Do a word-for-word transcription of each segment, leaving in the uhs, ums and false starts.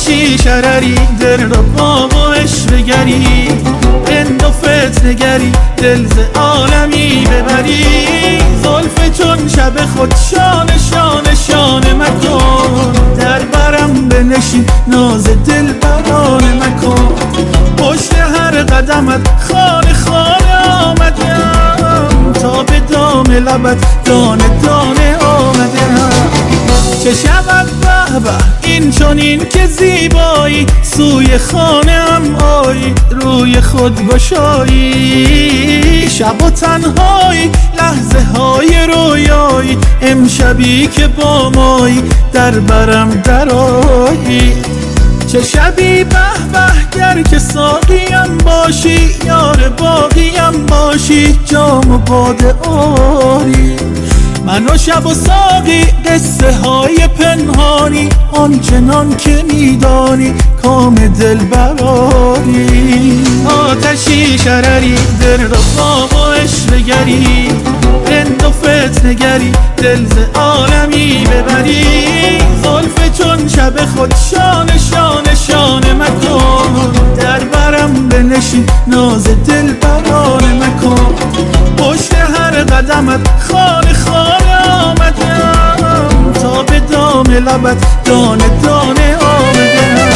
آتشی شرری دل را با عشق بگری، رند و فتنه گری دل ز عالمی ببری. زلف چون شب خود شانه شانه شانه مکن، در برم بنشین ناز دل برانه مکن. پشت هر قدمت خانه خانه آمدم، تا به دام لبت دانه دانه آمدم. چه شود به به این چنین که زیبایی، سوی خانه ام آیی روی خود گشایی. شب و تنهایی لحظه های رویایی، امشبی که با مایی در برم درآیی. چه شبی به به گر که ساقیم باشی، یار باقیم باشی جام و باده آری. من و شب و ساقی قصه های پنهانی، آنچنان که میدانی کام دل براری. آتشی شرری دل را با عشق بگری، رند و فتنه گری دل ز عالمی ببری. زلف چون شب خود شانه شانه شانه مکن، در برم بنشین ناز دل برانه مکن. پشت هر قدمت خانه خانه آمدم، تا به دام لبت دانه دانه آمدم.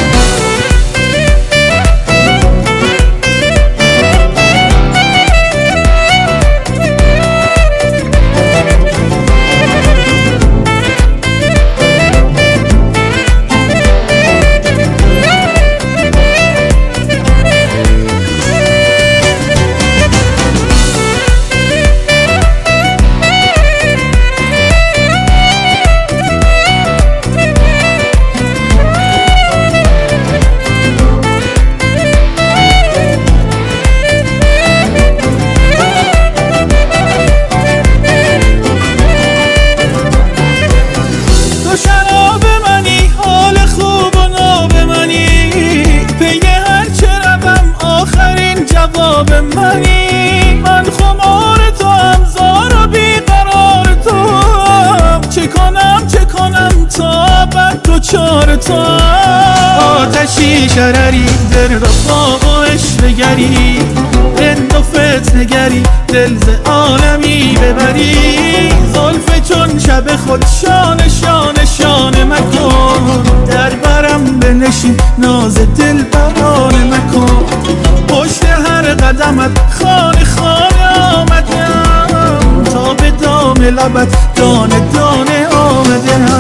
منی من خمار تو هم زار و بیقرار تو، چه کنم چه کنم تا بر تو چار تو. آتشی شرری دل را با عشق بگری، رند و فتنه گری دل ز عالمی ببری. زلف چون شب خود شانه شانه شانه مکن، در برم بنشین ناز دل برانه مکن. پشت هر قدمت خانه خانه آمدم، تا به دام لبت دانه دانه آمدم.